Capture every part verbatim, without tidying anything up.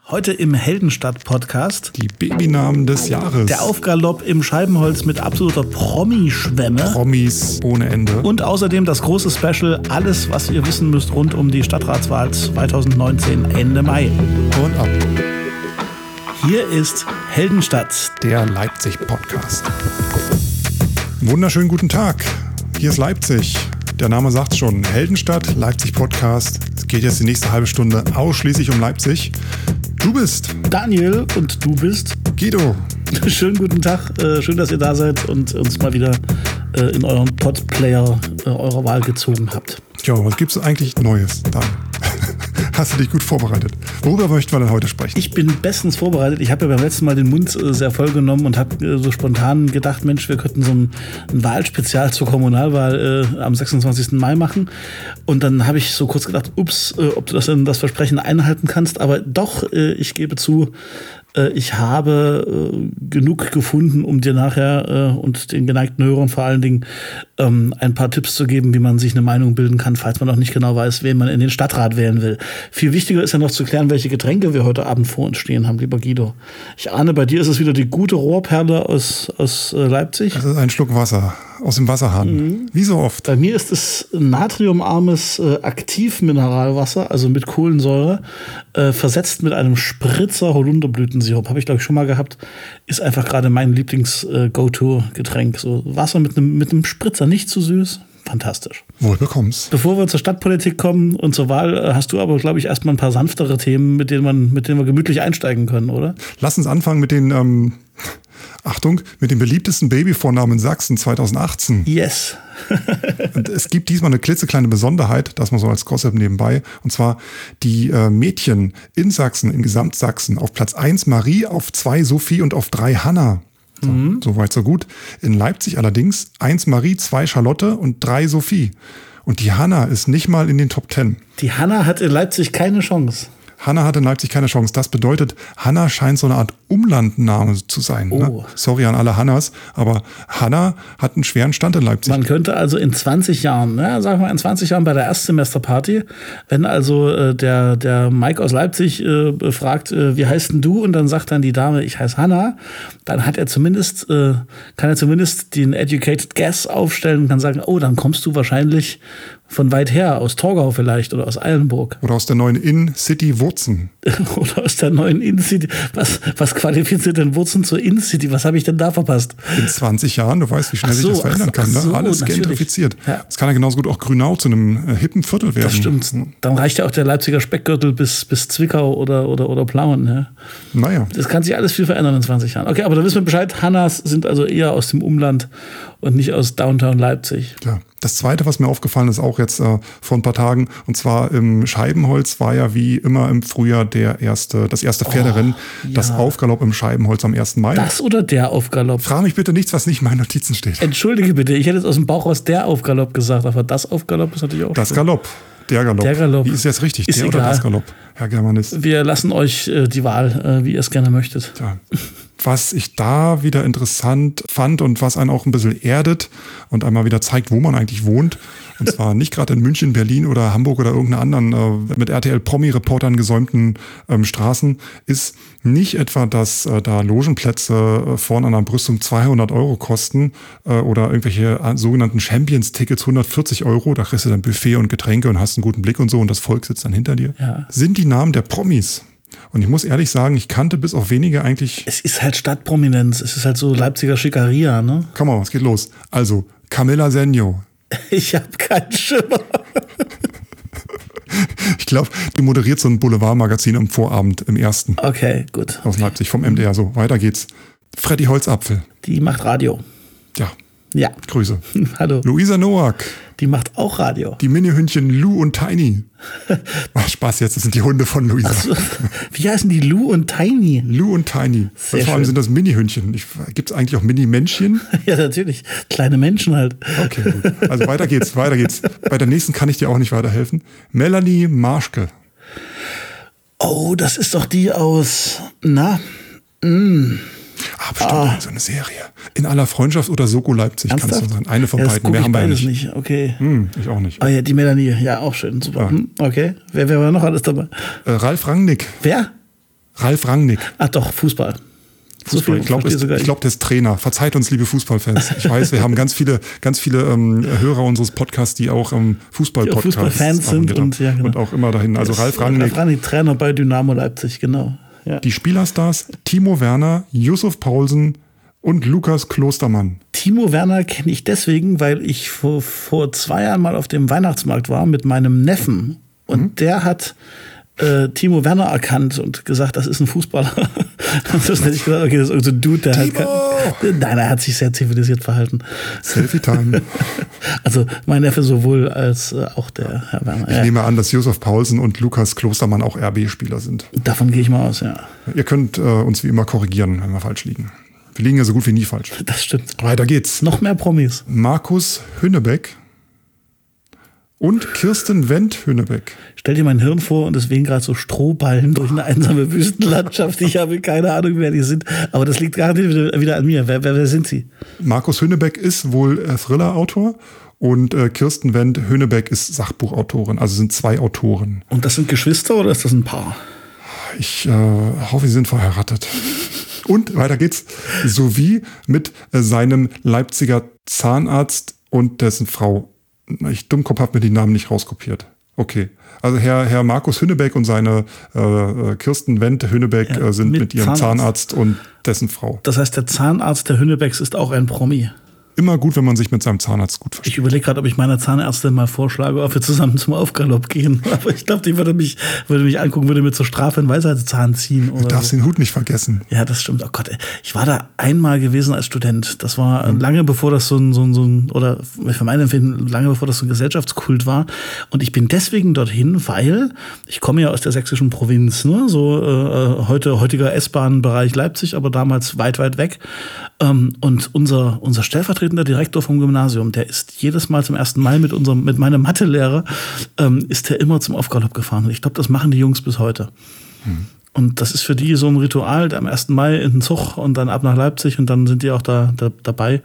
Heute im Heldenstadt-Podcast. Die Babynamen des Jahres. Der Aufgalopp im Scheibenholz mit absoluter Promi-Schwemme. Promis ohne Ende. Und außerdem das große Special, alles, was ihr wissen müsst rund um die Stadtratswahl zwanzig neunzehn, Ende Mai. Und ab. Hier ist Heldenstadt. Der Leipzig-Podcast. Wunderschönen guten Tag. Hier ist Leipzig. Der Name sagt schon. Heldenstadt, Leipzig-Podcast. Es geht jetzt die nächste halbe Stunde ausschließlich um Leipzig. Du bist Daniel und du bist Guido. Schönen guten Tag, äh, schön, dass ihr da seid und uns mal wieder äh, in euren Podplayer äh, eurer Wahl gezogen habt. Ja, was gibt's eigentlich Neues dann? Hast du dich gut vorbereitet? Worüber möchten wir denn heute sprechen? Ich bin bestens vorbereitet. Ich habe ja beim letzten Mal den Mund äh, sehr voll genommen und habe äh, so spontan gedacht, Mensch, wir könnten so ein, ein Wahlspezial zur Kommunalwahl äh, am sechsundzwanzigsten Mai machen. Und dann habe ich so kurz gedacht, ups, äh, ob du das denn das Versprechen einhalten kannst. Aber doch, äh, ich gebe zu, äh, ich habe äh, genug gefunden, um dir nachher äh, und den geneigten Hörern vor allen Dingen ähm, ein paar Tipps zu geben, wie man sich eine Meinung bilden kann, falls man noch nicht genau weiß, wen man in den Stadtrat wählen will. Viel wichtiger ist ja noch zu klären, welche Getränke wir heute Abend vor uns stehen haben, lieber Guido. Ich ahne, bei dir ist es wieder die gute Rohrperle aus, aus äh, Leipzig. Das ist ein Schluck Wasser aus dem Wasserhahn. Mhm. Wie so oft. Bei mir ist es natriumarmes äh, Aktivmineralwasser, also mit Kohlensäure, äh, versetzt mit einem Spritzer Holunderblütensirup. Habe ich, glaube ich, schon mal gehabt. Ist einfach gerade mein Lieblings-Go-To-Getränk. So Wasser mit einem mit einem Spritzer, nicht zu süß. Fantastisch. Wohl bekommst. Bevor wir zur Stadtpolitik kommen und zur Wahl, hast du aber, glaube ich, erstmal ein paar sanftere Themen, mit denen, man, mit denen wir gemütlich einsteigen können, oder? Lass uns anfangen mit den, ähm, Achtung, mit dem beliebtesten Babyvornamen in Sachsen zwanzig achtzehn. Yes. Und es gibt diesmal eine klitzekleine Besonderheit, das mal so als Gossip nebenbei. Und zwar die äh, Mädchen in Sachsen, in Gesamtsachsen, auf Platz eins Marie, auf zwei Sophie und auf drei Hanna. So, mhm. so weit, so gut. In Leipzig allerdings eins Marie, zwei Charlotte und drei Sophie. Und die Hanna ist nicht mal in den Top Ten. Die Hanna hat in Leipzig keine Chance. Hanna hat in Leipzig keine Chance. Das bedeutet, Hanna scheint so eine Art Umlandname zu sein. Oh. Ne? Sorry an alle Hannas, aber Hanna hat einen schweren Stand in Leipzig. Man könnte also in zwanzig Jahren, ne, sagen wir in zwanzig Jahren bei der Erstsemesterparty, wenn also äh, der, der Mike aus Leipzig äh, fragt, äh, wie heißt denn du? Und dann sagt dann die Dame, ich heiße Hanna, dann hat er zumindest, äh, kann er zumindest den Educated Guess aufstellen und kann sagen, oh, dann kommst du wahrscheinlich von weit her, aus Torgau vielleicht oder aus Eilenburg. Oder aus der neuen In-City Wurzen. Oder aus der neuen In-City. Was, was qualifiziert denn Wurzen zur In-City? Was habe ich denn da verpasst? In zwanzig Jahren, du weißt, wie schnell so, sich das verändern kann. Ne? So, Alles natürlich. gentrifiziert. Ja. Es kann ja genauso gut auch Grünau zu einem äh, hippen Viertel werden. Das stimmt. Dann reicht ja auch der Leipziger Speckgürtel bis, bis Zwickau oder, oder, oder Plauen. Ja. Naja. Das kann sich alles viel verändern in zwanzig Jahren. Okay, aber da wissen wir Bescheid. Hannas sind also eher aus dem Umland und nicht aus Downtown Leipzig. Ja. Das Zweite, was mir aufgefallen ist, auch jetzt äh, vor ein paar Tagen, und zwar im Scheibenholz war ja wie immer im Frühjahr der erste, das erste Pferderennen, oh, ja. Das Aufgalopp im Scheibenholz am ersten Mai. Das oder der Aufgalopp? Frag mich bitte nichts, was nicht in meinen Notizen steht. Entschuldige bitte, ich hätte jetzt aus dem Bauch raus der Aufgalopp gesagt, aber das Aufgalopp ist natürlich auch Das schön. Galopp. Der Galopp. Der Galopp. Wie ist jetzt richtig? Ist der egal. Oder das Galopp? Herr Germanist. Wir lassen euch äh, die Wahl, äh, wie ihr es gerne möchtet. Ja. Was ich da wieder interessant fand und was einen auch ein bisschen erdet und einmal wieder zeigt, wo man eigentlich wohnt, und zwar nicht gerade in München, Berlin oder Hamburg oder irgendeiner anderen äh, mit R T L-Promi-Reportern gesäumten ähm, Straßen, ist nicht etwa, dass äh, da Logenplätze äh, vorne an der Brüstung zweihundert Euro kosten äh, oder irgendwelche äh, sogenannten Champions-Tickets hundertvierzig Euro, da kriegst du dann Buffet und Getränke und hast einen guten Blick und so und das Volk sitzt dann hinter dir. Ja. Sind die Namen der Promis. Und ich muss ehrlich sagen, ich kannte bis auf wenige eigentlich... Es ist halt Stadtprominenz, es ist halt so Leipziger Schickeria, ne? Komm mal, was geht los? Also, Camilla Senjo. Ich habe keinen Schimmer. Ich glaube, die moderiert so ein Boulevardmagazin am Vorabend im ersten. Okay, gut. Aus Leipzig, vom M D R. So, weiter geht's. Freddy Holzapfel. Die macht Radio. Ja. Ja. Grüße. Hallo. Luisa Noack. Die macht auch Radio. Die Mini-Hündchen Lou und Tiny. Ach, Spaß jetzt, das sind die Hunde von Luisa. So, wie heißen die? Lou und Tiny? Lou und Tiny. Sehr und vor allem schön. sind das Mini-Hündchen. Gibt es eigentlich auch Mini-Männchen? Ja, natürlich. Kleine Menschen halt. Okay, gut. Also weiter geht's, weiter geht's. Bei der nächsten kann ich dir auch nicht weiterhelfen. Melanie Marschke. Oh, das ist doch die aus, na, mh. Ah, bestimmt Ah. so eine Serie. In aller Freundschaft oder Soko Leipzig kann es Ernsthaft? sein. Eine von Ja, das beiden. guck Mehr ich haben wir ja beides nicht. nicht. Okay. Hm, ich auch nicht. Ah ja, die Melanie. Ja, auch schön. Super. Ja. Hm, okay. Wer, wer war noch alles dabei? Äh, Ralf Rangnick. Wer? Ralf Rangnick. Ach doch, Fußball. Fußball. So ich glaube, glaub, der ist Trainer. Verzeiht uns, liebe Fußballfans. Ich weiß, wir haben ganz viele, ganz viele ähm, Hörer unseres Podcasts, die auch ähm, Fußball-Podcasts Fußballfans sind und, ja, genau. und auch immer dahin. Also Ralf Rangnick. Ralf Rangnick, Trainer bei Dynamo Leipzig, genau. Ja. Die Spielerstars Timo Werner, Yusuf Paulsen und Lukas Klostermann. Timo Werner kenne ich deswegen, weil ich vor, vor zwei Jahren mal auf dem Weihnachtsmarkt war mit meinem Neffen. Und mhm. der hat äh, Timo Werner erkannt und gesagt, das ist ein Fußballer. Und das hätte ich gesagt, okay, das ist irgendein so Dude, der Timo! halt kann, nein, er hat sich sehr zivilisiert verhalten. Selfie-Time. Also mein Neffe sowohl als äh, auch der Herr Werner. Ich ja. nehme an, dass Yusuf Paulsen und Lukas Klostermann auch R B-Spieler sind. Davon gehe ich mal aus, ja. Ihr könnt äh, uns wie immer korrigieren, wenn wir falsch liegen. Wir liegen ja so gut wie nie falsch. Das stimmt. Weiter geht's. Noch mehr Promis. Markus Hünnebeck und Kirsten Wendt-Hünnebeck. Stell dir mein Hirn vor und deswegen gerade so Strohballen durch eine einsame Wüstenlandschaft. Ich habe keine Ahnung, wer die sind. Aber das liegt gar nicht wieder an mir. Wer, wer, wer sind sie? Markus Hünnebeck ist wohl äh, Thriller-Autor und äh, Kirsten Wendt-Hünnebeck ist Sachbuchautorin. Also sind zwei Autoren. Und das sind Geschwister oder ist das ein Paar? Ich äh, hoffe, sie sind verheiratet. Und weiter geht's. Sowie mit äh, seinem Leipziger Zahnarzt und dessen Frau. Ich Dummkopf habe mir die Namen nicht rauskopiert. Okay. Also Herr, Herr Markus Hünnebeck und seine äh, Kirsten Wendt-Hünnebeck ja, äh, sind mit, mit ihrem Zahnarzt. Zahnarzt und dessen Frau. Das heißt, der Zahnarzt der Hünnebecks ist auch ein Promi. Immer gut, wenn man sich mit seinem Zahnarzt gut versteht. Ich überlege gerade, ob ich meiner Zahnärztin mal vorschlage, ob wir zusammen zum Aufgalopp gehen. Aber ich glaube, die würde mich, würde mich angucken, würde mir zur Strafe einen Weisheitszahn ziehen. Oder du darfst so. Den Hut nicht vergessen. Ja, das stimmt. Oh Gott, ich war da einmal gewesen als Student. Das war mhm. lange bevor das so ein, so ein, so ein, oder für mein Empfinden, lange bevor das so ein Gesellschaftskult war. Und ich bin deswegen dorthin, weil ich komme ja aus der sächsischen Provinz, ne? So äh, heute heutiger S-Bahn-Bereich Leipzig, aber damals weit, weit weg. Ähm, und unser, unser stellvertretender Direktor vom Gymnasium, der ist jedes Mal zum ersten Mai mit unserem, mit meinem Mathelehrer, ähm, ist der immer zum Aufgalopp gefahren. Und ich glaube, das machen die Jungs bis heute. Hm. Und das ist für die so ein Ritual, am ersten Mai in den Zug und dann ab nach Leipzig und dann sind die auch da, da dabei.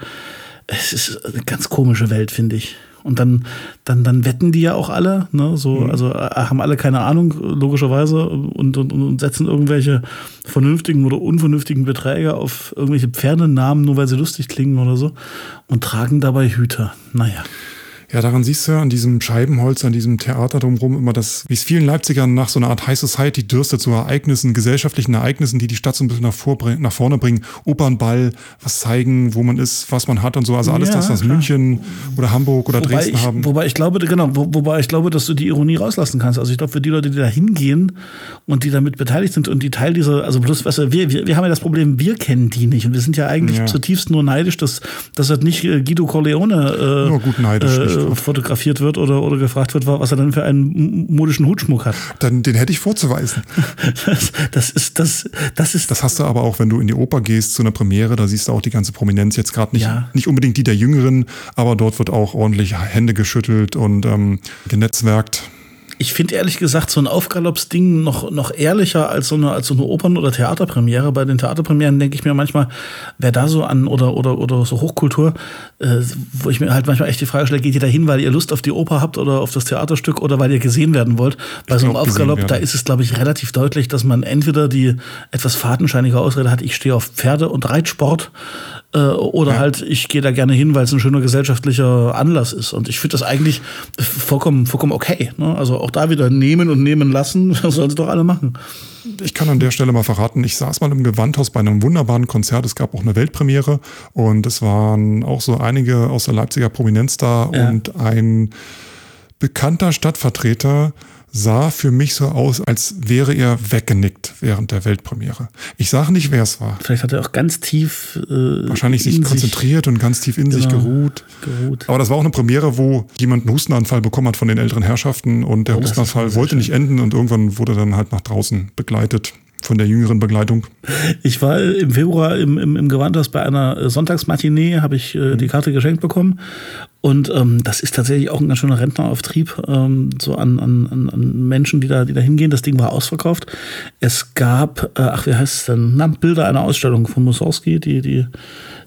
Es ist eine ganz komische Welt, finde ich. Und dann, dann, dann wetten die ja auch alle, ne, so, mhm. also haben alle keine Ahnung, logischerweise, und, und, und setzen irgendwelche vernünftigen oder unvernünftigen Beträge auf irgendwelche Pferdenamen, nur weil sie lustig klingen oder so, und tragen dabei Hüte. Naja. Ja, daran siehst du an diesem Scheibenholz, an diesem Theater drumherum immer das, wie es vielen Leipzigern nach so einer Art High Society dürstet, zu Ereignissen, gesellschaftlichen Ereignissen, die die Stadt so ein bisschen nach, vorbring- nach vorne bringen. Opernball, was zeigen, wo man ist, was man hat und so. Also alles ja, das, was klar. München oder Hamburg oder wobei Dresden ich, haben. Wobei ich glaube, genau, wo, wobei ich glaube, dass du die Ironie rauslassen kannst. Also ich glaube, für die Leute, die da hingehen und die damit beteiligt sind und die Teil dieser, also bloß, weißt du, wir, wir, wir haben ja das Problem, wir kennen die nicht. Und wir sind ja eigentlich ja. zutiefst nur neidisch, dass, dass halt nicht Guido Corleone äh, nur gut neidisch, äh, fotografiert wird oder, oder gefragt wird, was er dann für einen modischen Hutschmuck hat. Dann, den hätte ich vorzuweisen. das, das ist, das, das ist. Das hast du aber auch, wenn du in die Oper gehst zu einer Premiere, da siehst du auch die ganze Prominenz jetzt gerade nicht, ja. nicht unbedingt die der Jüngeren, aber dort wird auch ordentlich Hände geschüttelt und ähm, genetzwerkt. Ich finde ehrlich gesagt so ein Aufgalopps-Ding noch, noch ehrlicher als so eine, als so eine Opern- oder Theaterpremiere. Bei den Theaterpremieren denke ich mir manchmal, wer da so an, oder, oder, oder so Hochkultur, äh, wo ich mir halt manchmal echt die Frage stelle, geht ihr da hin, weil ihr Lust auf die Oper habt oder auf das Theaterstück oder weil ihr gesehen werden wollt? Bei ich so einem Aufgalopp, da ist es, glaube ich, relativ deutlich, dass man entweder die etwas fadenscheinige Ausrede hat, ich stehe auf Pferde und Reitsport, äh, oder ja. halt, ich gehe da gerne hin, weil es ein schöner gesellschaftlicher Anlass ist. Und ich finde das eigentlich vollkommen, vollkommen okay. Ne? Also auch da wieder nehmen und nehmen lassen, das sollen sie doch alle machen. Ich kann an der Stelle mal verraten, ich saß mal im Gewandhaus bei einem wunderbaren Konzert, es gab auch eine Weltpremiere und es waren auch so einige aus der Leipziger Prominenz da ja. und ein bekannter Stadtvertreter sah für mich so aus, als wäre er weggenickt während der Weltpremiere. Ich sage nicht, wer es war. Vielleicht hat er auch ganz tief äh, wahrscheinlich sich konzentriert und ganz tief in genau, sich geruht. geruht. Aber das war auch eine Premiere, wo jemand einen Hustenanfall bekommen hat von den älteren Herrschaften und der oh, Hustenanfall wollte schön. nicht enden und irgendwann wurde dann halt nach draußen begleitet von der jüngeren Begleitung. Ich war im Februar im, im, im Gewandhaus bei einer Sonntagsmatinee, habe ich äh, die Karte geschenkt bekommen. Und ähm, das ist tatsächlich auch ein ganz schöner Rentnerauftrieb, ähm, so an, an, an Menschen, die da, die da hingehen. Das Ding war ausverkauft. Es gab, äh, ach, wie heißt es denn? Na, Bilder einer Ausstellung von Mussorgsky, die, die,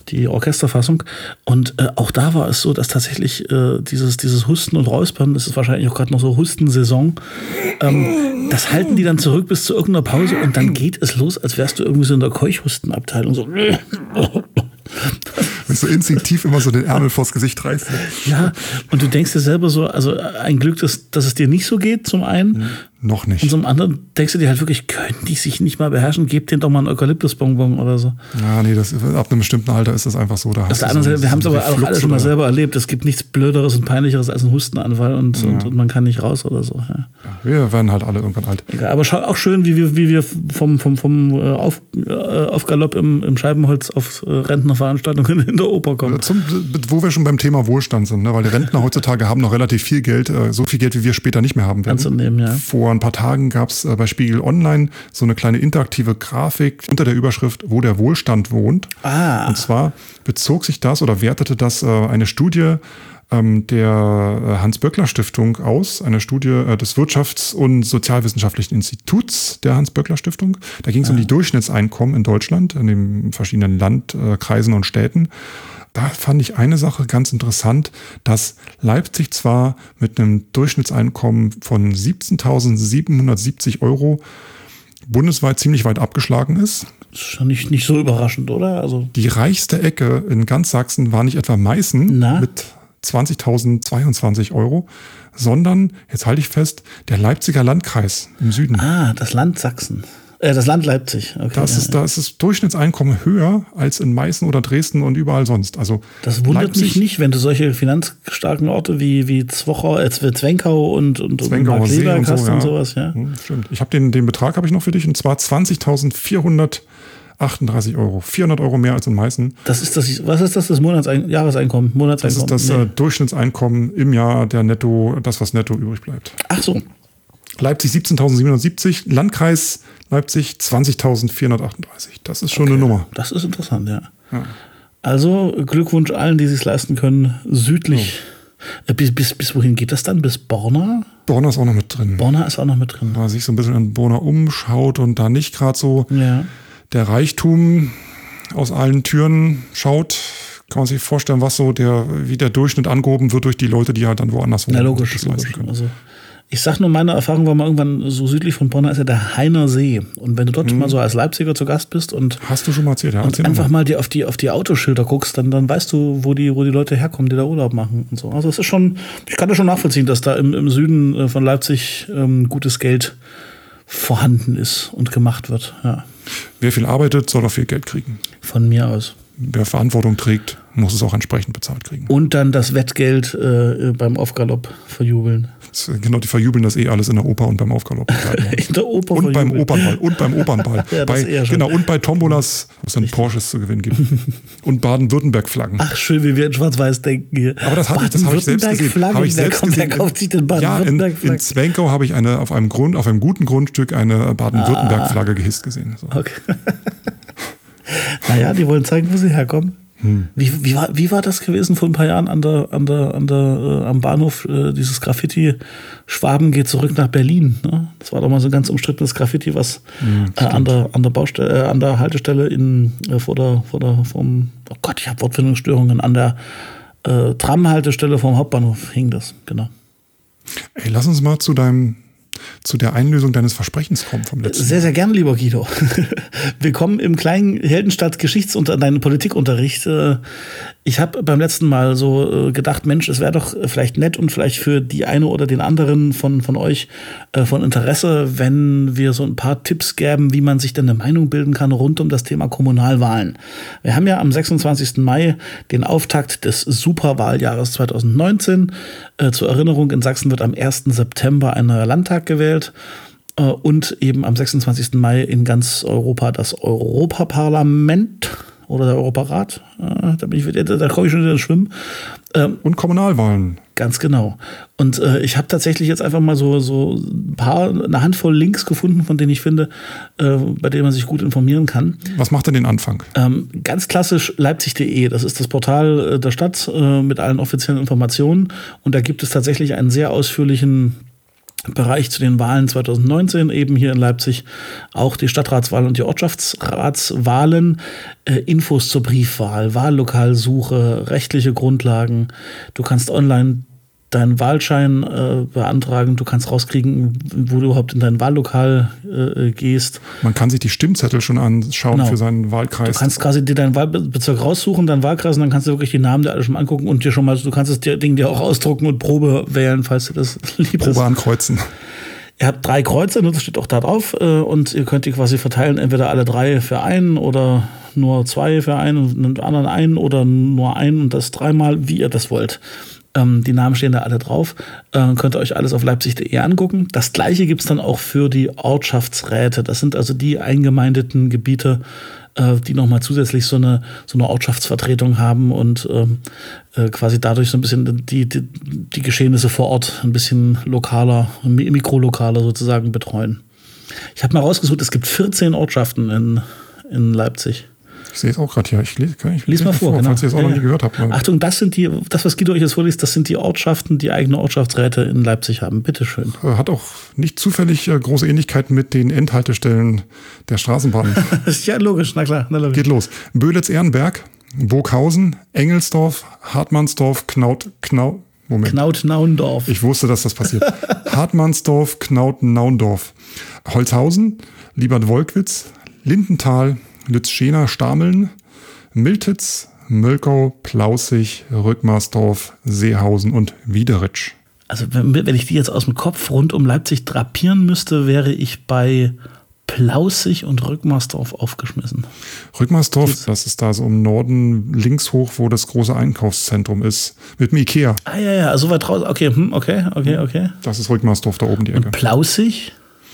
die Orchesterfassung. Und äh, auch da war es so, dass tatsächlich äh, dieses, dieses Husten und Räuspern, das ist wahrscheinlich auch gerade noch so Hustensaison, ähm, das halten die dann zurück bis zu irgendeiner Pause und dann geht es los, als wärst du irgendwie so in der Keuchhustenabteilung. So. Wenn du instinktiv immer so den Ärmel vors Gesicht reißt. Ja, und du denkst dir selber so, also ein Glück, dass, dass es dir nicht so geht, zum einen. Noch nicht. Und zum anderen denkst du dir halt wirklich, können die sich nicht mal beherrschen? Gebt denen doch mal einen Eukalyptusbonbon oder so. Ja, nee, das, ab einem bestimmten Alter ist das einfach so. Da Auf der hast anderen du Seite, so, wir haben es so aber auch Reflux alle schon mal oder- selber erlebt. Es gibt nichts Blöderes und Peinlicheres als ein Hustenanfall und, Ja. und, und man kann nicht raus oder so. Ja. Wir werden halt alle irgendwann alt. Egal, aber schau, auch schön, wie wir, wie wir vom, vom, vom äh, auf, äh, Aufgalopp im, im Scheibenholz auf äh, Rentnerveranstaltungen in der Oper kommen. Zum, wo wir schon beim Thema Wohlstand sind, ne? Weil die Rentner heutzutage haben noch relativ viel Geld, äh, so viel Geld, wie wir später nicht mehr haben werden. Anzunehmen, ja. Vor ein paar Tagen gab es äh, bei Spiegel Online so eine kleine interaktive Grafik unter der Überschrift, wo der Wohlstand wohnt. Ah. Und zwar bezog sich das oder wertete das äh, eine Studie ähm, der äh, Hans-Böckler-Stiftung aus, eine Studie äh, des Wirtschafts- und Sozialwissenschaftlichen Instituts der Hans-Böckler-Stiftung. Da ging es Ah. um die Durchschnittseinkommen in Deutschland, in den verschiedenen Landkreisen und Städten. Da fand ich eine Sache ganz interessant, dass Leipzig zwar mit einem Durchschnittseinkommen von siebzehntausendsiebenhundertsiebzig Euro bundesweit ziemlich weit abgeschlagen ist. Das ist schon nicht, nicht so überraschend, oder? Also, Die reichste Ecke in ganz Sachsen war nicht etwa Meißen Na? mit zwanzigtausendzweiundzwanzig Euro, sondern, jetzt halte ich fest, der Leipziger Landkreis im Süden. ah, das Land Sachsen. Äh, das Land Leipzig. Okay, Das ja, ist, da ist das Durchschnittseinkommen höher als in Meißen oder Dresden und überall sonst. Also Das wundert Leipzig, mich nicht, wenn du solche finanzstarken Orte wie, wie Zwochau, äh, Zwenkau und, und, und Zwenkauer See Markleberg und so, hast ja. und sowas, ja. Hm, stimmt. Ich habe den, den Betrag habe ich noch für dich und zwar zwanzigtausendvierhundertachtunddreißig Euro. vierhundert Euro mehr als in Meißen. Das ist das, was ist das, das Monatsein Jahreseinkommen? Das Monatseinkommen? ist das Nee. äh, Durchschnittseinkommen im Jahr, der netto, das was netto übrig bleibt. Ach so. Leipzig siebzehntausendsiebenhundertsiebzig, Landkreis Leipzig zwanzigtausendvierhundertachtunddreißig. Das ist schon eine Nummer. Das ist interessant, ja. Ja. Also Glückwunsch allen, die sich leisten können, südlich. Äh, Bis, bis, bis wohin geht das dann? Bis Borna? Borna ist auch noch mit drin. Borna ist auch noch mit drin. Wenn man sich so ein bisschen in Borna umschaut und da nicht gerade so Ja. der Reichtum aus allen Türen schaut, kann man sich vorstellen, was so der, wie der Durchschnitt angehoben wird durch die Leute, die halt dann woanders wohnen. Na und logisch, das leisten logisch. können. Also, ich sag nur, meine Erfahrung war mal irgendwann so südlich von Borna ist ja der Heiner See. Und wenn du dort mal so als Leipziger zu Gast bist und, Hast du schon mal erzählt, ja? und Erzähl einfach mal. mal die auf die auf die Autoschilder guckst, dann, dann weißt du, wo die, wo die Leute herkommen, die da Urlaub machen und so. Also es ist schon, ich kann das schon nachvollziehen, dass da im, im Süden äh, von Leipzig ähm, gutes Geld vorhanden ist und gemacht wird. Ja. Wer viel arbeitet, soll auch viel Geld kriegen. Von mir aus. Wer Verantwortung trägt, muss es auch entsprechend bezahlt kriegen. Und dann das Wettgeld äh, beim Aufgalopp verjubeln. Das, genau, die verjubeln das eh alles in der Oper und beim Aufgalopp. In der Oper Und beim verjubeln. Opernball. Und beim Opernball. Ja, das bei, eher schon. genau, und bei Tombolas, wo es dann Porsches zu gewinnen gibt. Und Baden-Württemberg-Flaggen. Ach, schön, wie wir in Schwarz-Weiß denken hier. Aber das habe ich, das hab ich selbst gesehen. Baden-Württemberg-Flaggen, Hab ich wer selbst kommt, wer gesehen. kauft sich den Ja, in, in Baden-Württemberg-Flaggen? Zwenkau habe ich eine auf einem Grund, auf einem guten Grundstück eine Baden-Württemberg-Flagge gehisst gesehen. So. Okay. Naja, die wollen zeigen, wo sie herkommen. Hm. Wie, wie, war, wie war das gewesen vor ein paar Jahren an der, an der, an der, äh, am Bahnhof, äh, dieses Graffiti, Schwaben geht zurück nach Berlin. Ne? Das war doch mal so ein ganz umstrittenes Graffiti, was Hm, äh, an, der, an, der Baustelle, äh, an der Haltestelle in, äh, vor der, vor der, vom, oh Gott, ich habe Wortfindungsstörungen, an der äh, Tramhaltestelle vom Hauptbahnhof hing das, genau. Ey, lass uns mal zu deinem, zu der Einlösung deines Versprechens kommen vom letzten Sehr, sehr gerne, lieber Guido. Willkommen im kleinen Heldenstadt Geschichts- und deinen Politikunterricht. Ich habe beim letzten Mal so gedacht, Mensch, es wäre doch vielleicht nett und vielleicht für die eine oder den anderen von, von euch von Interesse, wenn wir so ein paar Tipps gäben, wie man sich denn eine Meinung bilden kann rund um das Thema Kommunalwahlen. Wir haben ja am sechsundzwanzigsten Mai den Auftakt des Superwahljahres zweitausendneunzehn. Äh, zur Erinnerung, in Sachsen wird am ersten September ein neuer Landtag gewählt. Äh, und eben am sechsundzwanzigsten Mai in ganz Europa das Europaparlament oder der Europarat. Äh, da bin ich, da, da komme ich schon wieder ins Schwimmen. Ähm, Und Kommunalwahlen. Ganz genau. Und äh, ich habe tatsächlich jetzt einfach mal so, so ein paar, eine Handvoll Links gefunden, von denen ich finde, äh, bei denen man sich gut informieren kann. Was macht denn den Anfang? Ähm, ganz klassisch leipzig punkt de, das ist das Portal äh, der Stadt äh, mit allen offiziellen Informationen. Und da gibt es tatsächlich einen sehr ausführlichen Bereich zu den Wahlen zwanzig neunzehn, eben hier in Leipzig auch die Stadtratswahl und die Ortschaftsratswahlen, äh, Infos zur Briefwahl, Wahllokalsuche, rechtliche Grundlagen. Du kannst online deinen Wahlschein äh, beantragen, du kannst rauskriegen, wo du überhaupt in dein Wahllokal äh, gehst. Man kann sich die Stimmzettel schon anschauen genau. für seinen Wahlkreis. Du kannst quasi dir deinen Wahlbezirk raussuchen, deinen Wahlkreis, und dann kannst du wirklich die Namen dir alle schon mal angucken und dir schon mal, du kannst das Ding dir auch ausdrucken und Probe wählen, falls du das lieb Probe ankreuzen. Ihr habt drei Kreuze, das steht auch da drauf, und ihr könnt die quasi verteilen, entweder alle drei für einen oder nur zwei für einen und einen anderen einen oder nur einen und das dreimal, wie ihr das wollt. Ähm, die Namen stehen da alle drauf. Äh, könnt ihr euch alles auf leipzig punkt de angucken. Das gleiche gibt es dann auch für die Ortschaftsräte. Das sind also die eingemeindeten Gebiete, äh, die nochmal zusätzlich so eine, so eine Ortschaftsvertretung haben und ähm, äh, quasi dadurch so ein bisschen die, die, die Geschehnisse vor Ort ein bisschen lokaler, mikrolokaler sozusagen betreuen. Ich habe mal rausgesucht, es gibt vierzehn Ortschaften in, in Leipzig. Ich sehe es auch gerade hier. Ich lese, ich Lies mal vor, vor genau. falls ihr es auch ja, noch nie gehört habt. Achtung, das sind die, das, was Guido euch jetzt vorliest, das sind die Ortschaften, die eigene Ortschaftsräte in Leipzig haben. Bitteschön. Hat auch nicht zufällig äh, große Ähnlichkeiten mit den Endhaltestellen der Straßenbahn. Ja, logisch, na klar. Na, logisch. Geht los. Böhlitz-Ehrenberg, Burghausen, Engelsdorf, Hartmannsdorf, Knaut, Knau, Moment. Knaut-Naundorf. Ich wusste, dass das passiert. Hartmannsdorf, Knaut-Naundorf, Holzhausen, Liebert-Wolkwitz, Lindenthal, Lützschena, Stameln, Miltitz, Mölkau, Plaußig, Rückmarsdorf, Seehausen und Wiederitsch. Also wenn, wenn ich die jetzt aus dem Kopf rund um Leipzig drapieren müsste, wäre ich bei Plaußig und Rückmarsdorf aufgeschmissen. Rückmarsdorf, das ist da so im Norden links hoch, wo das große Einkaufszentrum ist, mit dem Ikea. Ah ja, ja, so weit raus. Okay, hm, okay, okay, okay. Das ist Rückmarsdorf da oben die Ecke. Und Plaußig?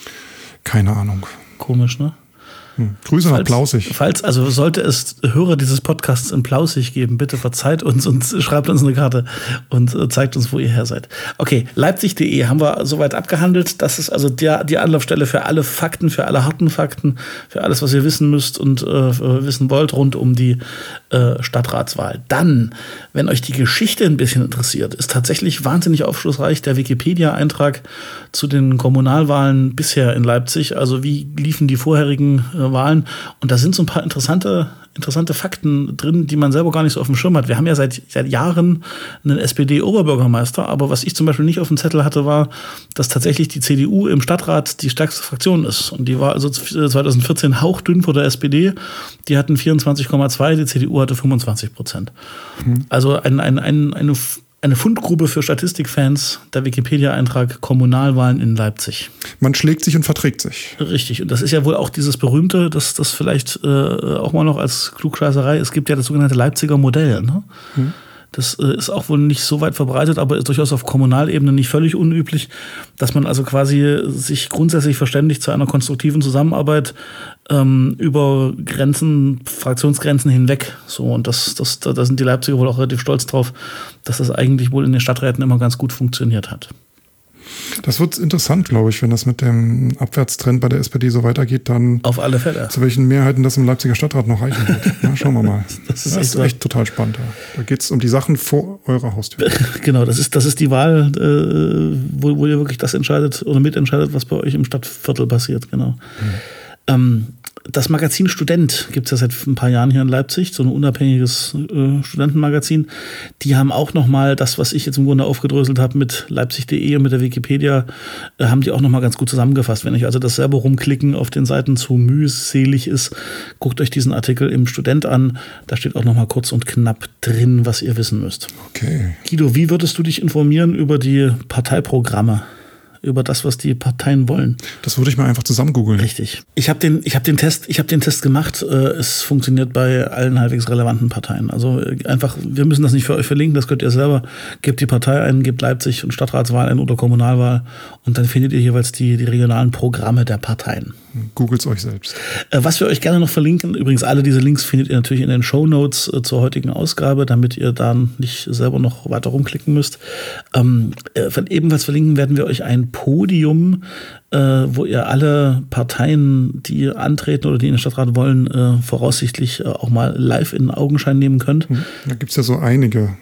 Keine Ahnung. Komisch, ne? Hm. Grüße nach Plaußig. Falls, also sollte es Hörer dieses Podcasts in Plaußig geben, bitte verzeiht uns und schreibt uns eine Karte und zeigt uns, wo ihr her seid. Okay, leipzig punkt de haben wir soweit abgehandelt. Das ist also der, die Anlaufstelle für alle Fakten, für alle harten Fakten, für alles, was ihr wissen müsst und äh, wissen wollt rund um die äh, Stadtratswahl. Dann, wenn euch die Geschichte ein bisschen interessiert, ist tatsächlich wahnsinnig aufschlussreich der Wikipedia-Eintrag zu den Kommunalwahlen bisher in Leipzig. Also wie liefen die vorherigen äh, Wahlen? Und da sind so ein paar interessante, interessante Fakten drin, die man selber gar nicht so auf dem Schirm hat. Wir haben ja seit, seit Jahren einen S P D-Oberbürgermeister, aber was ich zum Beispiel nicht auf dem Zettel hatte, war, dass tatsächlich die C D U im Stadtrat die stärkste Fraktion ist. Und die war also zwanzig vierzehn hauchdünn vor der S P D. Die hatten vierundzwanzig Komma zwei, die C D U hatte fünfundzwanzig Prozent. Mhm. Also ein, ein, ein, eine Eine Fundgrube für Statistikfans, der Wikipedia-Eintrag Kommunalwahlen in Leipzig. Man schlägt sich und verträgt sich. Richtig. Und das ist ja wohl auch dieses berühmte, das, das vielleicht äh, auch mal noch als Klugscheißerei, es gibt ja das sogenannte Leipziger Modell. Ne? Hm. Das äh, ist auch wohl nicht so weit verbreitet, aber ist durchaus auf Kommunalebene nicht völlig unüblich, dass man also quasi sich grundsätzlich verständigt zu einer konstruktiven Zusammenarbeit ähm, über Grenzen, Fraktionsgrenzen hinweg. So, und das, das, da sind die Leipziger wohl auch relativ stolz drauf, dass das eigentlich wohl in den Stadträten immer ganz gut funktioniert hat. Das wird interessant, glaube ich, wenn das mit dem Abwärtstrend bei der S P D so weitergeht, dann auf alle Fälle. Zu welchen Mehrheiten das im Leipziger Stadtrat noch reichen wird. Na, schauen wir mal. Das ist, das ist echt, echt total spannend. Da geht es um die Sachen vor eurer Haustür. Genau, das ist, das ist die Wahl, äh, wo, wo ihr wirklich das entscheidet oder mitentscheidet, was bei euch im Stadtviertel passiert. Genau. Mhm. Ähm, das Magazin Student gibt es ja seit ein paar Jahren hier in Leipzig, so ein unabhängiges äh, Studentenmagazin. Die haben auch nochmal das, was ich jetzt im Grunde aufgedröselt habe mit leipzig punkt de und mit der Wikipedia, äh, haben die auch nochmal ganz gut zusammengefasst. Wenn euch also das selber rumklicken auf den Seiten zu mühselig ist, guckt euch diesen Artikel im Student an. Da steht auch nochmal kurz und knapp drin, was ihr wissen müsst. Okay. Guido, wie würdest du dich informieren über die Parteiprogramme? Über das, was die Parteien wollen. Das würde ich mal einfach zusammen googeln. Richtig. Ich habe den, ich habe den Test, ich habe den Test gemacht. Es funktioniert bei allen halbwegs relevanten Parteien. Also einfach, wir müssen das nicht für euch verlinken, das könnt ihr selber. Gebt die Partei ein, gebt Leipzig und Stadtratswahl ein oder Kommunalwahl und dann findet ihr jeweils die, die regionalen Programme der Parteien. Googelt euch selbst. Was wir euch gerne noch verlinken, übrigens alle diese Links findet ihr natürlich in den Shownotes zur heutigen Ausgabe, damit ihr da nicht selber noch weiter rumklicken müsst. Ähm, ebenfalls verlinken werden wir euch ein Podium, äh, wo ihr alle Parteien, die antreten oder die in den Stadtrat wollen, äh, voraussichtlich äh, auch mal live in den Augenschein nehmen könnt. Da gibt es ja so einige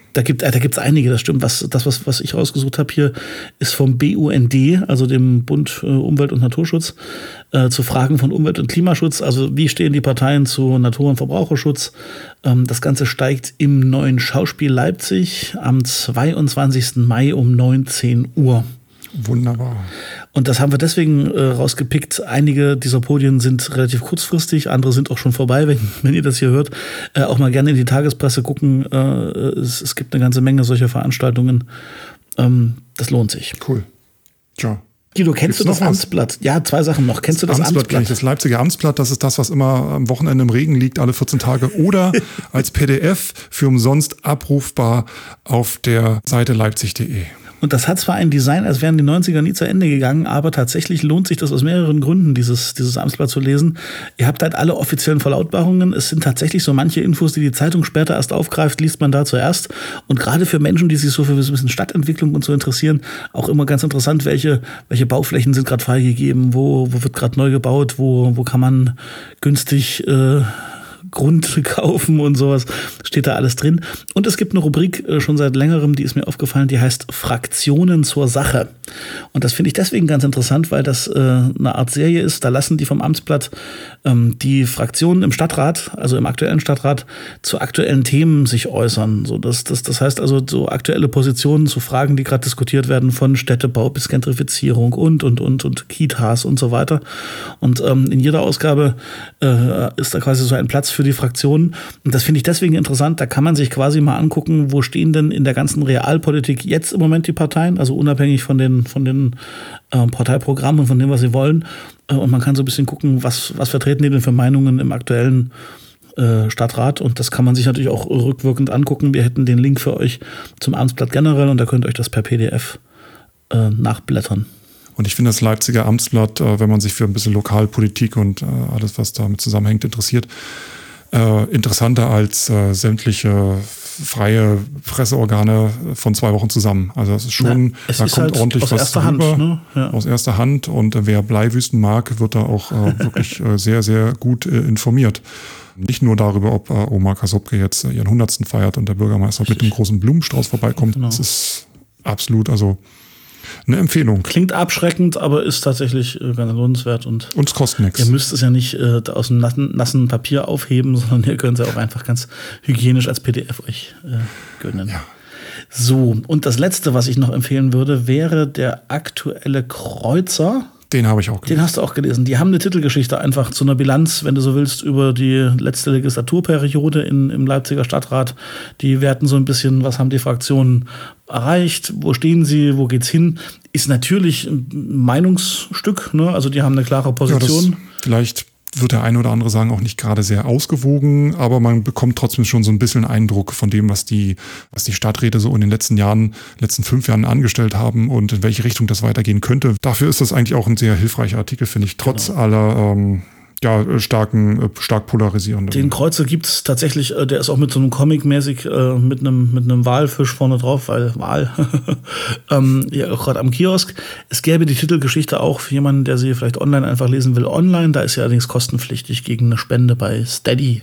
Da gibt da gibt's einige, das stimmt. Was, das, was, was ich rausgesucht habe hier, ist vom B U N D, also dem Bund äh, Umwelt- und Naturschutz, äh, zu Fragen von Umwelt- und Klimaschutz. Also wie stehen die Parteien zu Natur- und Verbraucherschutz? Ähm, das Ganze steigt im Neuen Schauspiel Leipzig am zweiundzwanzigsten Mai um neunzehn Uhr. Wunderbar. Und das haben wir deswegen äh, rausgepickt. Einige dieser Podien sind relativ kurzfristig, andere sind auch schon vorbei, wenn, wenn ihr das hier hört. Äh, auch mal gerne in die Tagespresse gucken. Äh, es, es gibt eine ganze Menge solcher Veranstaltungen. Ähm, das lohnt sich. Cool. Tja. Guido, kennst Gibt's du das Amtsblatt? Ja, zwei Sachen noch. Kennst das du das Amtsblatt? Amtsblatt? Ich. Das Leipziger Amtsblatt, das ist das, was immer am Wochenende im Regen liegt, alle vierzehn Tage. Oder als P D F für umsonst abrufbar auf der Seite leipzig punkt de. Und das hat zwar ein Design, als wären die neunziger nie zu Ende gegangen, aber tatsächlich lohnt sich das aus mehreren Gründen, dieses, dieses Amtsblatt zu lesen. Ihr habt halt alle offiziellen Verlautbarungen. Es sind tatsächlich so manche Infos, die die Zeitung später erst aufgreift, liest man da zuerst. Und gerade für Menschen, die sich so für ein bisschen Stadtentwicklung und so interessieren, auch immer ganz interessant, welche, welche Bauflächen sind gerade freigegeben, wo, wo wird gerade neu gebaut, wo, wo kann man günstig äh, Grund kaufen und sowas, steht da alles drin. Und es gibt eine Rubrik äh, schon seit längerem, die ist mir aufgefallen, die heißt Fraktionen zur Sache. Und das finde ich deswegen ganz interessant, weil das äh, eine Art Serie ist. Da lassen die vom Amtsblatt ähm, die Fraktionen im Stadtrat, also im aktuellen Stadtrat, zu aktuellen Themen sich äußern. So, das, das, das heißt also so aktuelle Positionen zu Fragen, die gerade diskutiert werden, von Städtebau bis Gentrifizierung und, und, und, und Kitas und so weiter. Und ähm, in jeder Ausgabe äh, ist da quasi so ein Platz für die Fraktionen. Und das finde ich deswegen interessant. Da kann man sich quasi mal angucken, wo stehen denn in der ganzen Realpolitik jetzt im Moment die Parteien, also unabhängig von den, von den äh, Parteiprogrammen und von dem, was sie wollen. Äh, und man kann so ein bisschen gucken, was, was vertreten die denn für Meinungen im aktuellen äh, Stadtrat. Und das kann man sich natürlich auch rückwirkend angucken. Wir hätten den Link für euch zum Amtsblatt generell und da könnt ihr euch das per P D F äh, nachblättern. Und ich finde das Leipziger Amtsblatt, äh, wenn man sich für ein bisschen Lokalpolitik und äh, alles, was damit zusammenhängt, interessiert, Äh, interessanter als äh, sämtliche freie Presseorgane von zwei Wochen zusammen. Also das ist schon, Na, es da ist kommt halt ordentlich aus was erster drüber, Hand, ne? Ja. Aus erster Hand. Und äh, wer Bleiwüsten mag, wird da auch äh, wirklich äh, sehr, sehr gut äh, informiert. Nicht nur darüber, ob äh, Oma Kasubke jetzt äh, ihren hundertsten feiert und der Bürgermeister Richtig. mit einem großen Blumenstrauß vorbeikommt. Genau. Das ist absolut, also eine Empfehlung. Klingt abschreckend, aber ist tatsächlich äh, ganz lohnenswert. Und uns kostet nichts. Ihr müsst es ja nicht äh, aus dem nassen, nassen Papier aufheben, sondern ihr könnt es ja auch einfach ganz hygienisch als P D F euch äh, gönnen. Ja. So, und das Letzte, was ich noch empfehlen würde, wäre der aktuelle Kreuzer. Den habe ich auch gelesen. Den hast du auch gelesen. Die haben eine Titelgeschichte einfach zu einer Bilanz, wenn du so willst, über die letzte Legislaturperiode in, im Leipziger Stadtrat. Die werten so ein bisschen, was haben die Fraktionen erreicht, wo stehen sie, wo geht's hin. Ist natürlich ein Meinungsstück, ne? Also die haben eine klare Position. Ja, das vielleicht wird der eine oder andere sagen, auch nicht gerade sehr ausgewogen, aber man bekommt trotzdem schon so ein bisschen Eindruck von dem, was die, was die Stadträte so in den letzten Jahren, letzten fünf Jahren angestellt haben und in welche Richtung das weitergehen könnte. Dafür ist das eigentlich auch ein sehr hilfreicher Artikel, finde ich, trotz genau. aller ähm, ja, starken, stark polarisierenden. Den Kreuzer gibt's tatsächlich, äh, der ist auch mit so einem Comic-mäßig, äh, mit einem mit einem Walfisch vorne drauf, weil Wal, ähm, ja, auch gerade am Kiosk. Es gäbe die Titelgeschichte auch für jemanden, der sie vielleicht online einfach lesen will, online. Da ist sie allerdings kostenpflichtig gegen eine Spende bei Steady.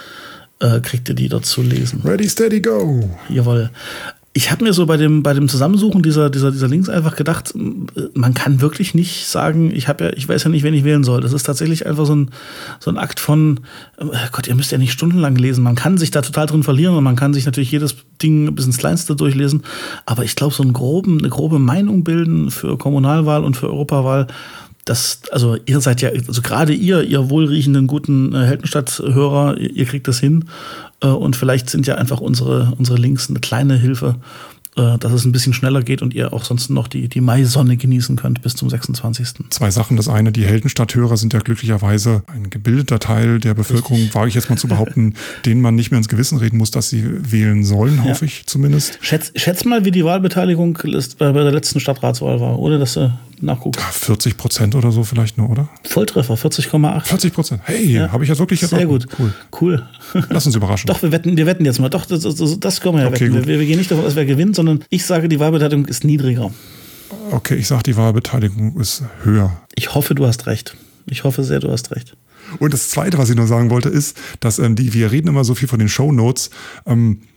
Äh, kriegt ihr die dort zu lesen. Ready, steady, go! Jawohl. Ich habe mir so bei dem bei dem Zusammensuchen dieser dieser dieser Links einfach gedacht, man kann wirklich nicht sagen, ich habe ja ich weiß ja nicht, wen ich wählen soll. Das ist tatsächlich einfach so ein so ein Akt von oh Gott, ihr müsst ja nicht stundenlang lesen. Man kann sich da total drin verlieren und man kann sich natürlich jedes Ding bis ins Kleinste durchlesen, aber ich glaube, so einen groben eine grobe Meinung bilden für Kommunalwahl und für Europawahl, das, also ihr seid ja, also gerade ihr, ihr wohlriechenden, guten äh, Heldenstadt-Hörer, ihr, ihr kriegt das hin. Äh, und vielleicht sind ja einfach unsere, unsere Links eine kleine Hilfe, äh, dass es ein bisschen schneller geht und ihr auch sonst noch die, die Maisonne genießen könnt bis zum sechsundzwanzigsten Zwei Sachen. Das eine, die Heldenstadt-Hörer sind ja glücklicherweise ein gebildeter Teil der Bevölkerung, Richtig. wage ich jetzt mal zu behaupten, denen man nicht mehr ins Gewissen reden muss, dass sie wählen sollen, ja. hoffe ich zumindest. Schätz, schätz mal, wie die Wahlbeteiligung bei der letzten Stadtratswahl war, ohne dass du nachguckst. vierzig Prozent oder so vielleicht nur, oder? Volltreffer, vierzig Komma acht. vierzig Prozent. Hey, ja. habe ich jetzt wirklich jetzt Sehr gut. Cool. Cool. Lass uns überraschen. Doch, wir wetten, wir wetten jetzt mal. Doch, das, das, das können wir ja okay, wetten. Wir, wir gehen nicht davon aus, wer gewinnt, sondern ich sage, die Wahlbeteiligung ist niedriger. Okay, ich sage, die Wahlbeteiligung ist höher. Ich hoffe, du hast recht. Ich hoffe sehr, du hast recht. Und das Zweite, was ich noch sagen wollte, ist, dass ähm, die, wir reden immer so viel von den Shownotes, ähm,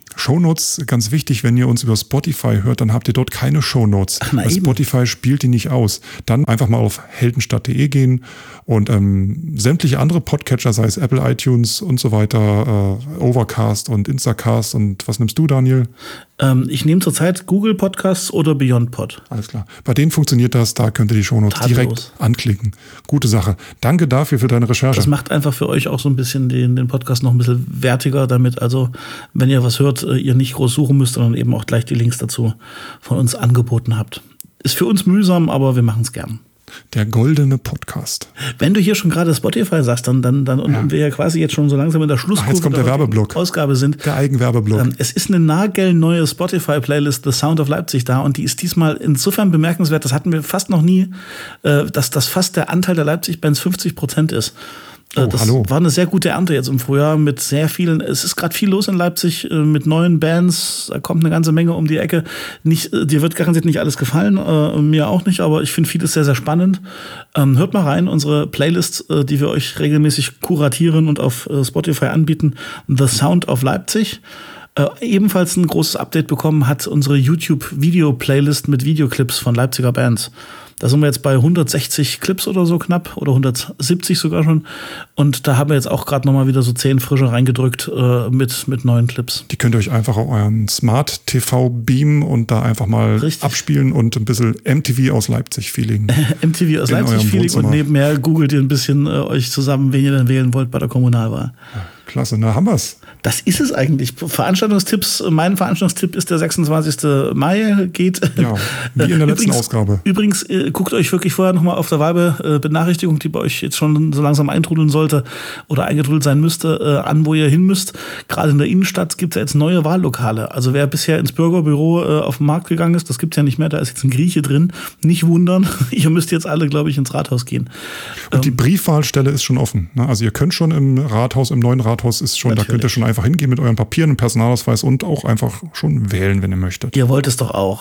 Shownotes, ganz wichtig, wenn ihr uns über Spotify hört, dann habt ihr dort keine Shownotes. Ach, na Weil eben. Spotify spielt die nicht aus. Dann einfach mal auf heldenstadt punkt de gehen und ähm, sämtliche andere Podcatcher, sei es Apple, iTunes und so weiter, äh, Overcast und Instacast und was nimmst du, Daniel? Ähm, ich nehme zurzeit Google Podcasts oder Beyond Pod. Alles klar. Bei denen funktioniert das, da könnt ihr die Shownotes Tadellos. direkt anklicken. Gute Sache. Danke dafür für deine Recherche. Das macht einfach für euch auch so ein bisschen den, den Podcast noch ein bisschen wertiger, damit also, wenn ihr was hört, ihr nicht groß suchen müsst, sondern eben auch gleich die Links dazu von uns angeboten habt. Ist für uns mühsam, aber wir machen es gern. Der goldene Podcast. Wenn du hier schon gerade Spotify sagst, dann, dann, dann Ja. und wir ja quasi jetzt schon so langsam in der Schlusskurve Ach, jetzt kommt der der heutigen Werbeblock. Ausgabe sind. Der Eigenwerbeblock. Ähm, es ist eine nagelneue Spotify-Playlist The Sound of Leipzig da und die ist diesmal insofern bemerkenswert, das hatten wir fast noch nie, äh, dass das fast der Anteil der Leipzig-Bands fünfzig Prozent ist. Äh, Oh, das hallo. war eine sehr gute Ernte jetzt im Frühjahr mit sehr vielen, es ist gerade viel los in Leipzig äh, mit neuen Bands, da kommt eine ganze Menge um die Ecke. Nicht, äh, dir wird garantiert nicht alles gefallen, äh, mir auch nicht, aber ich finde vieles sehr, sehr spannend. Ähm, hört mal rein, unsere Playlist, äh, die wir euch regelmäßig kuratieren und auf äh, Spotify anbieten, The Sound of Leipzig. Äh, ebenfalls ein großes Update bekommen hat unsere YouTube-Video-Playlist mit Videoclips von Leipziger Bands. Da sind wir jetzt bei hundertsechzig Clips oder so knapp oder hundertsiebzig sogar schon. Und da haben wir jetzt auch gerade nochmal wieder so zehn frische reingedrückt äh, mit, mit neuen Clips. Die könnt ihr euch einfach auf euren Smart T V beamen und da einfach mal Richtig. abspielen und ein bisschen M T V aus Leipzig-Feeling. M T V aus In Leipzig eurem Feeling und Wohnzimmer. nebenher googelt ihr ein bisschen äh, euch zusammen, wen ihr denn wählen wollt bei der Kommunalwahl. Klasse, na haben wir's. Das ist es eigentlich. Veranstaltungstipps, mein Veranstaltungstipp ist der sechsundzwanzigster Mai, geht. Ja, wie in der letzten übrigens, Ausgabe. Übrigens, äh, guckt euch wirklich vorher nochmal auf der Wahlbenachrichtigung, die bei euch jetzt schon so langsam eintrudeln sollte oder eingetrudelt sein müsste, äh, an, wo ihr hin müsst. Gerade in der Innenstadt gibt es ja jetzt neue Wahllokale. Also wer bisher ins Bürgerbüro äh, auf den Markt gegangen ist, das gibt es ja nicht mehr, da ist jetzt ein Grieche drin. Nicht wundern, ihr müsst jetzt alle, glaube ich, ins Rathaus gehen. Und die Briefwahlstelle ist schon offen. Ne? Also ihr könnt schon im Rathaus, im neuen Rathaus ist schon, Natürlich. da könnt ihr schon einfach hingehen mit euren Papieren und Personalausweis und auch einfach schon wählen, wenn ihr möchtet. Ihr wollt es doch auch.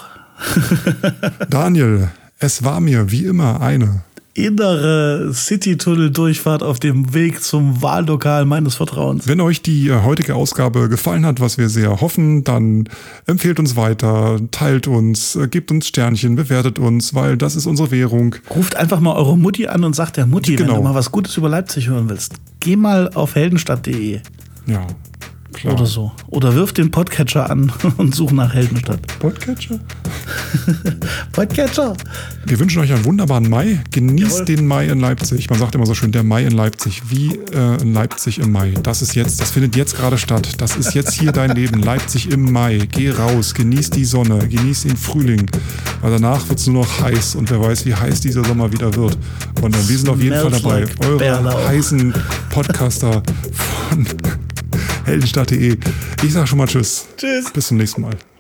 Daniel, es war mir wie immer eine Innere City-Tunnel-Durchfahrt auf dem Weg zum Wahllokal meines Vertrauens. Wenn euch die äh, heutige Ausgabe gefallen hat, was wir sehr hoffen, dann empfehlt uns weiter, teilt uns, äh, gebt uns Sternchen, bewertet uns, weil das ist unsere Währung. Ruft einfach mal eure Mutti an und sagt der Mutti, Genau. wenn du mal was Gutes über Leipzig hören willst, geh mal auf heldenstadt punkt de Ja, klar. oder so. Oder wirf den Podcatcher an und such nach Heldenstadt. Podcatcher? Podcatcher! Wir wünschen euch einen wunderbaren Mai. Genießt Jawohl. den Mai in Leipzig. Man sagt immer so schön, der Mai in Leipzig. Wie äh, in Leipzig im Mai. Das ist jetzt, das findet jetzt gerade statt. Das ist jetzt hier dein Leben. Leipzig im Mai. Geh raus, genieß die Sonne, genieß den Frühling. Weil danach wird es nur noch heiß und wer weiß, wie heiß dieser Sommer wieder wird. Und äh, wir sind auf jeden Fall Smells dabei. like Eure Bärlauch. heißen Podcaster von heldenstadt punkt de. Ich sag schon mal Tschüss. Tschüss. Bis zum nächsten Mal.